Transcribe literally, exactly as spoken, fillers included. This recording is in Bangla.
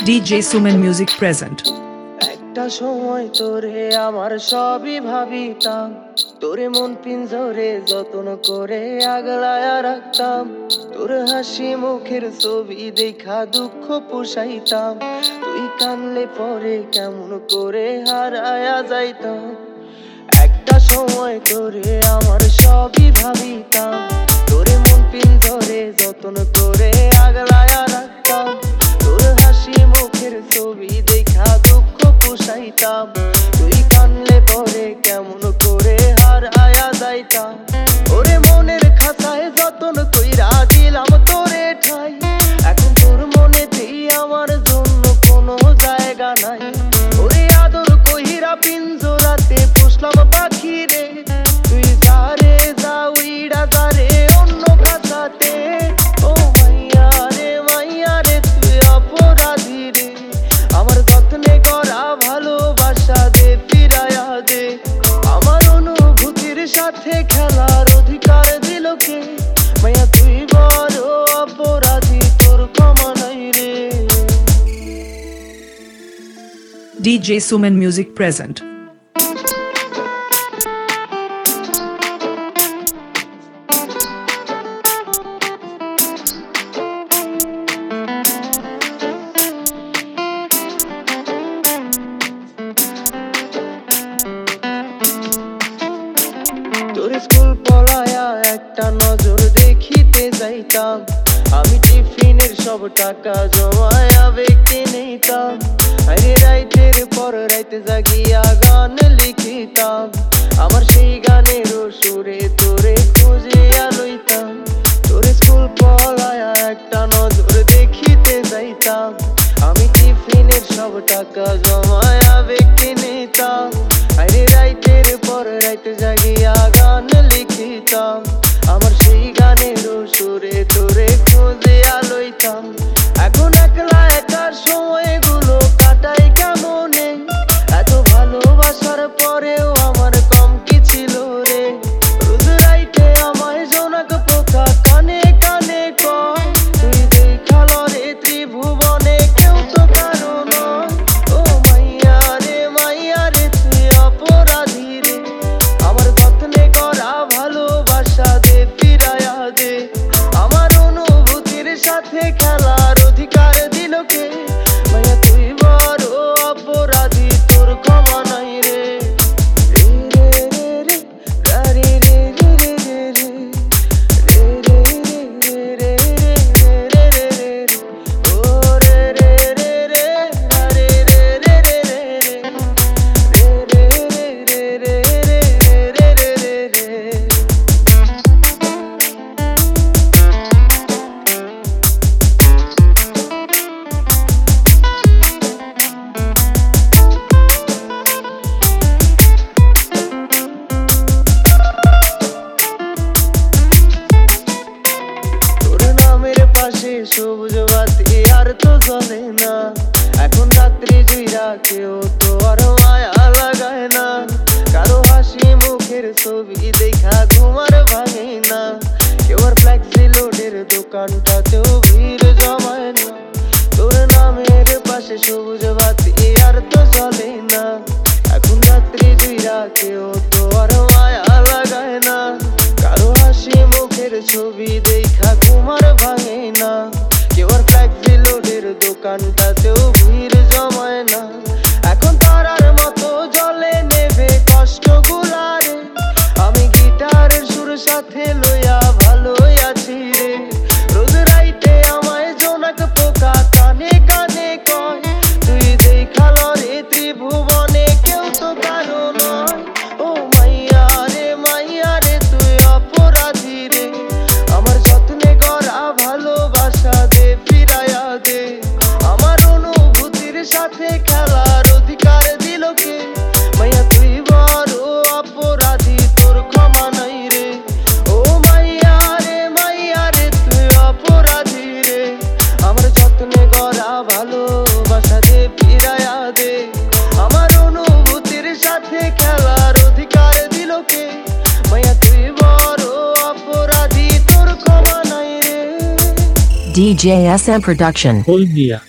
D J Sumen music present. একটা সময় তোরে আমার সবই ভাবিতাম, তোরে মন পিঞ্জরে যত্ন করে আগলায়া রাখতাম, তোর হাসি মুখের ছবি দেখা দুঃখ পুষাইতাম, তুই কানলে পরে কেমন করে হারায়া যাইতাম। একটা সময় তোরে আমার সবই ভাবিতাম, তোরে মন পিঞ্জরে যত্ন করে আগলায়া রাখতাম, তোর হাসি মুখের ছবি দেখা দুঃখ পুষাইতাম, তুই কানলে পরে কেমন করে হারায়া যাইতাম। ওরে মনের খাতায় যতন কইরা দিলাম তোরে ঠাই, এখন তোর মনেতেই আমার জন্য কোনো জায়গা নাই। ওরে আদর কইরা পিঞ্জরাতে পুষলাম পাখি রে, তুই যারে যা উইড়া যারে অন্য খাতাতে। ও মাইয়া রে মাইয়া রে তুই অপরাধী রে, আমার যত্নে করা ভালোবাসা দে ফিরায়া দে। আমার অনুভূতির সাথে খেলার অধিকার দিল কে, মাইয়া তুই বড় অপরাধী, তোর ক্ষমা নাই রে। D J Sumen music present. তোর স্কুল পলায়া একটা নজর দেখিতে যাইতাম, আমি টিফিনের সব টাকা জমায়া ব্যক্তি নিতাম, আরে রাইতের পর রাইতে জাগিয়া গান লিখিতাম, আমার সেই গানের সুরে তোরে খুঁজিয়া লইতাম। তোর স্কুল পলায়া একটা নজর দেখিতে যাইতাম, আমি টিফিনের সব টাকা জমায়া ব্যক্তি নিতাম, আরে রাইতের পর রাইতে জাগিয়া গান লিখিতাম, আমার সেই গানের সুরে তোরে খুঁজিয়া লইতাম। এখন একলা একার সময়গুলো কাটাই কেমনে, এত ভালোবাসার পরেও আমার কম কি ছিল রে। রোজ রাইতে আমায় জোনাক পোকা কানে কানে কয়, তুই দেখাল রে ত্রিভুবনে কেউ তো কারো নয়। ও মাইয়া রে মাইয়া রে তুই অপরাধী রে, আমার যত্নে করা ভালোবাসা দে ফিরায়া দে। আমার অনুভূতির সাথে খেলার অধিকার দিল কে, মাইয়া তুই বড় অপরাধী, তোর ক্ষমা নাই রে। রে রে রে রে রে রে রে রে রে রে রে রে রে রে রে ও রে রে রে রে রে রে রে রে রে রে রে রে রে রে রে। তোর নামের পাশে সবুজ বাতি আর তো জ্বলে না, এখন রাত্রি জুইরা কেউ তো আর মায়া লাগায় না, কারো হাসি মুখের ছবি দেখা ঘুমার ভাঙে না, কেউ আর ফ্লেক্সি লোডের দোকানটাতেও ভিড় জমায় না। তোর নামের পাশে সবুজ বাতি আর তো জ্বলে না, এখন রাত্রি জুইরা কেউ তো আর মায়া লাগায় না, কারো হাসি মুখের ছবি দেখা ঘুমার ভাঙে না, কেউ আর ফ্লেক্সি লোডের দোকানটাতেও ভিড় জমায় না। এখন তারার মতো জলে নেবে কষ্ট গুলারে, আমি গিটারের সুর সাথে লইয়া ভালোই আছি রে। রোজ রাইতে আমায় জোনাক পোকা কানে কানে কয়, তুই দেখাল রে ত্রিভুবনে কেউ তো কারো নয়। ও মাইয়া রে মাইয়া রে তুই অপরাধী রে, আমার যত্নে করা ভালোবাসা দে ফিরায়া দে। আমার অনুভূতির সাথে খেলার অধিকার দিল কে, মাইয়া তুই বড় অপরাধী, তোর ক্ষমা নাই রে। ও মাইয়া রে মাইয়া রে তুই অপরাধী রে, আমার যত্নে করা ভালোবাসা দে ফিরায়া দে। আমার অনুভূতির সাথে খেলার অধিকার দিল কে, মাইয়া তুই বড় অপরাধী, তোর ক্ষমা নাই রে। D J S M Production. Bolivia.